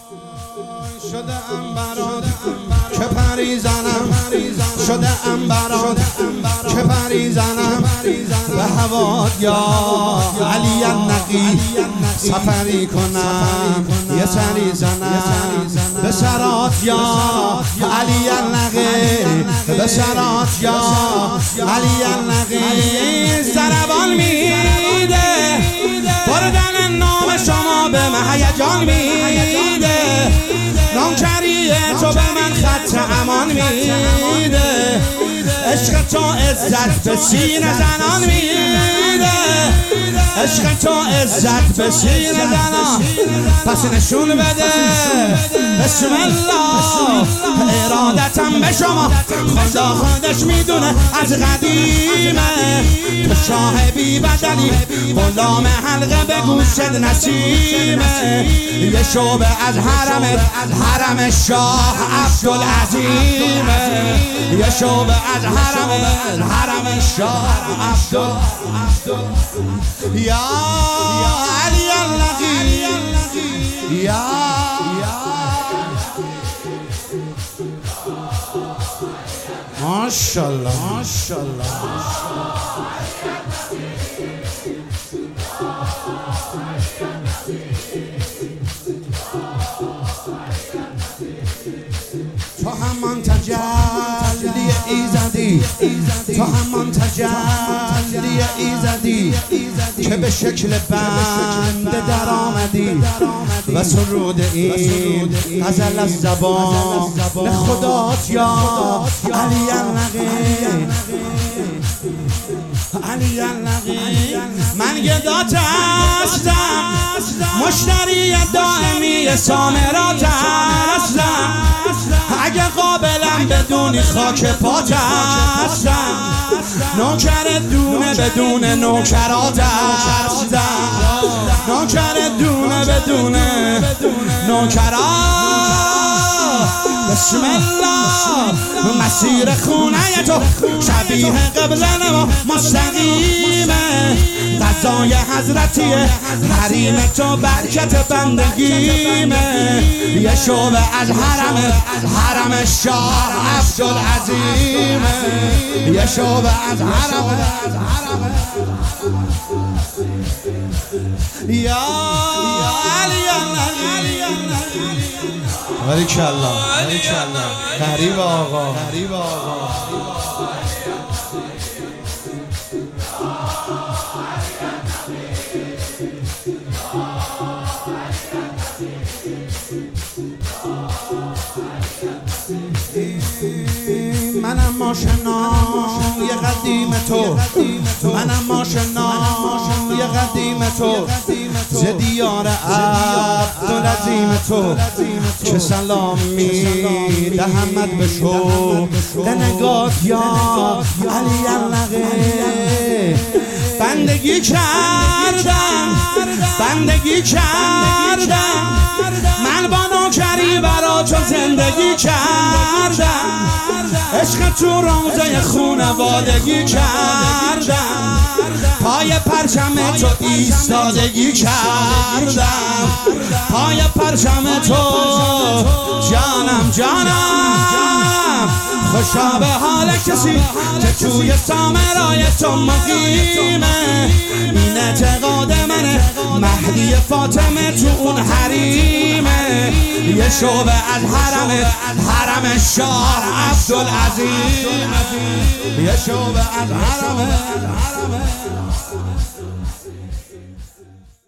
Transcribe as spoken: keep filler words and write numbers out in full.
شده ام برات که پری زنم، شده ام برات که پری زنم، به هوات یا علی النقی سفری کنم، یه سری زنم به سرات یا علی النقی، به سرات یا علی النقی. ضربان میده بردن نام شما به من هیجان میده، نامکریه تو به من خط امان میده، عشق تو عزت به سینه زنان میده، عشق تو عزت به سینه زنان. پس نشون بده بسم الله ارادتم به شما، خدا خودش میدونه از قدیمه، تو شاه بی بدلی غلام حلقه به گوشت نسیمه، یه شعبه از حرمت حرم شاه عبدالعظیمه، یه شعبه از حرمت حرم شاه عبدالعظیم. یا علی النقی یا ماشاءالله ماشاءالله. تو همان تجلی ایزدی، تو همان تجلی ایزدی که به شکل بنده در آمدی و سرود این غزل از زبان خدات یا علی النقی، علی النقی. من گدات هستم، مشتری دائمی سامرات هستم، اگه قابلم بدونی خاک پات هستم، نوکر دونه بدون نوکرات هستم، نوکر دونه بدون نوکرات. بسم الله مسیر خونه تو شبیه قبله و مستقیمه، غذای حضرتیه حریم تو برکت بندگیمه، یه شعبه از حرم حرم شاه عبدالعظیمه، یه شعبه از حرم یا علی النقی. باریکالله باریکالله. غریب آقا غریب آقا. منم آشنا یه قدیم تو، منم آشنا یه قدیم تو، ز دیار عبدالعظیم تو، چه سلام می دهمت به شو به نگات یا علی النقی. بندگی کردم بندگی کردم من با نوکری برا تو زندگی کردم، عشق تو روزه خونوادگی کردم، پای پرچم تو ایستادگی کردم، پای پرچم تو جانم جانم. خوشا به حال کسی که توی سامرای تو مقیمه، این اعتقاد منه مهدی فاطمه تو اون حریمه، یه شعبه از حرم حرم شاه عبدالعظیم، یه شعبه از حرم